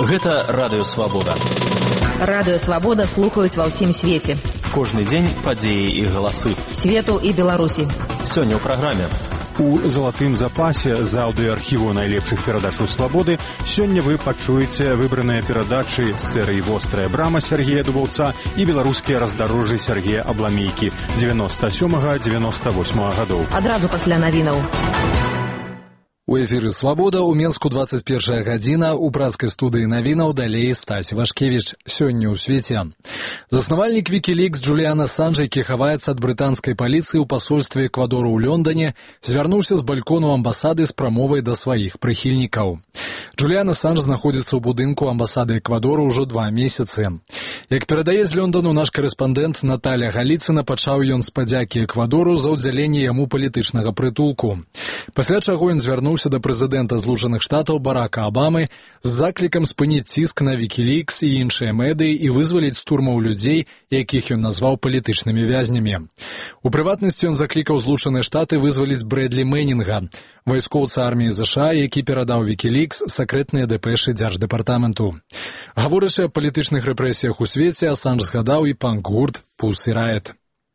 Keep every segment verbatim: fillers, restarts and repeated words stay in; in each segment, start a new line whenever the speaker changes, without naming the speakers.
Гэта Радыё Свабода.
Радыё Свабода слухаюць ва ўсім свеце.
Кожны дзень падзеі і галасы.
Свету і Беларусі.
Сёння ў праграме.
У залатым запасе з аўдыоархіву найлепшых перадачаў свабоды сёння вы пачуеце выбраныя перадачы з серыі «Вострая брама» Сергея Дубаўца і беларускія раздарожжы Сергея Абламейкі дзевяноста сёмага - дзевяноста восьмага гадоў.
Адразу пасля навінаў.
У эфіры «Свабода» у Менску двадцать первая гадзіна, у празкай студыі навінаў далей Стась Вашкевіч. Сёння ў свеце. Заснавальнік Wikileaks Джуліан Асанж, які хаваецца ад брытанскай паліцыі ў пасольстве Эквадору ў Лондоне, звярнуўся з балькону амбасады з прамовай да сваіх прыхільнікаў. Джуліан Асанж знаходзіцца ў будынку амбасады Эквадору ўжо два месяцы. Як перадае з Лондону наш карэспандэнт Наталя Галіцына, пачаў ён з падзякі Эквадору за ўдзяленне яму палітычнага прытулку. Пасля чаго ён звярнуўся да прэзідэнта Злучаных Штатаў Барака Абамы з заклікам спыніць ціск на Wikileaks і іншыя медыі і вызваліць з турмаў людзей, якіх ён назваў палітычнымі вязнямі. У прыватнасці ён заклікаў Злучаныя Штаты вызваліць Брэдлі Мэнінга, вайскоўца арміі ЗША, які перадаў Wikileaks сакрэтныя дэпэшы дзярждэпартаменту. Гаворачы аб палітычных рэпрэсіях у свеце, Асанж згадаў і панк-гурт Pussy Riot.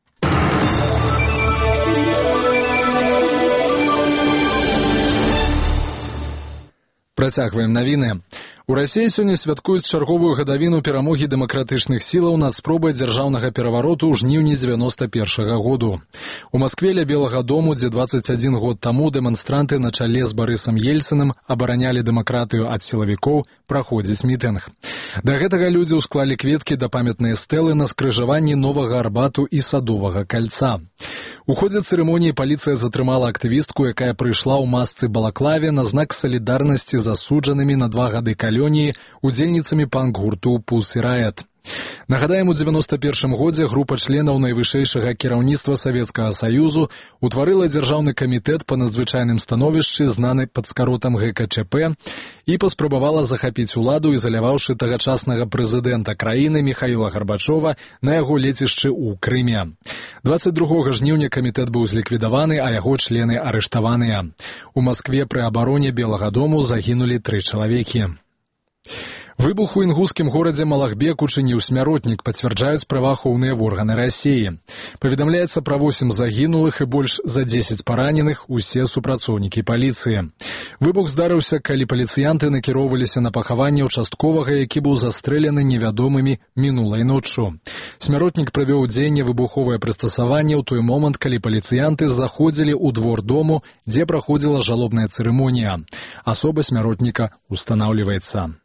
Працягваем навіны. У Расіі сёння святкуюць чарговую гадавіну перамогі дэмакратычных сілаў над спробай дзяржаўнага перавароту ў жніўні дзевяноста першага году. У Маскве ля Белага дому, дзе дваццаць адзін год таму дэманстранты на чале з Барысам Ельцыным абаранялі дэмакратыю ад сілавікоў, праходзіць мітынг. Да гэтага людзі ўсклалі кветкі да памятныя стэлы на скрыжаванні Новага Арбату і Садовага кальца. У ходзе цырымоніі паліцыя затрымала актывістку, якая прыйшла ў масцы балаклаве на знак салідарнасці з асуджанымі на два гады калоніі удзельніцамі панк-гурту Pussy Riot. Нагадаем, у дзевяноста першым годзе група членаў найвышэйшага кіраўніцтва Савецкага Саюзу утварыла дзяржаўны камітэт па надзвычайным становішчы, знаны пад скаротам гэ ка чэ пэ, і паспрабавала захапіць уладу, ізаляваўшы тагачаснага прэзідэнта краіны Міхаіла Гарбачова на яго лецішчы ў Крыме. дваццаць другога жніўня камітэт быў зліквідаваны, а яго члены арыштаваныя. У Маскве пры абароне Белага дому загінулі тры чалавекі. Выбух у інгускім горадзе Малахбек учыніў смяротнік, пацвярджаюць праваахоўныя органы Расіі. Паведамляецца пра восем загінулых і больш за дзесяць параненых, усе супрацоўнікі паліцыі. Выбух здарыўся, калі паліцыянты накіроўваліся на пахаванне ўчастковага, які быў застрэлены невядомымі мінулай ноччу. Смяротнік правёў дзеянне выбуховае прыстасаванне ў той момант, калі паліцыянты заходзілі ў двор дому, дзе праходзіла жалобная цырымонія. Асоба смяротніка устанаўліваецца.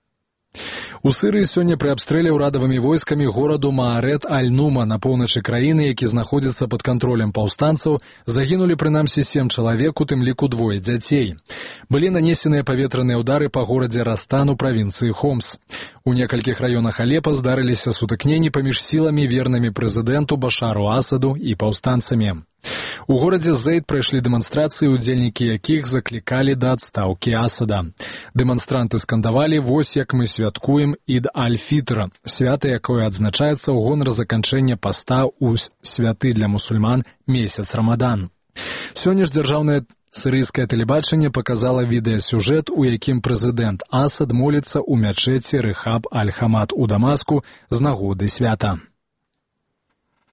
У Сырыі сёння пры абстрэле ўрадавымі войскамі гораду Маарет Аль-Нума на поўначы краіны, які знаходзіцца пад кантролем паўстанцаў, загінулі прынамсі сем чалавек, у тым ліку двое дзяцей. Былі нанесеныя паветраныя ўдары па горадзе Растан у правінцыі Хомс. У некалькіх раёнах Алепа здарыліся сутыкненні паміж сіламі, вернымі прэзідэнту Башару Асаду і паўстанцамі. У горадзе Зейд прайшлі дэманстрацыі, удзельнікі якіх заклікалі да адстаўкі Асада. Дэманстранты скандавалі: «Вось як мы святкуем Ід Аль-Фітр», свята, якое адзначаецца ў гонар заканчэння паста ў святы для мусульман месяц Рамадан. Сёння ж дзяржаўнае сірыйскае тэлебачанне паказала відэасюжэт, у якім прэзідэнт Асад моліцца ў мячэці Рэхаб Аль-Хамад у Дамаску з нагоды свята.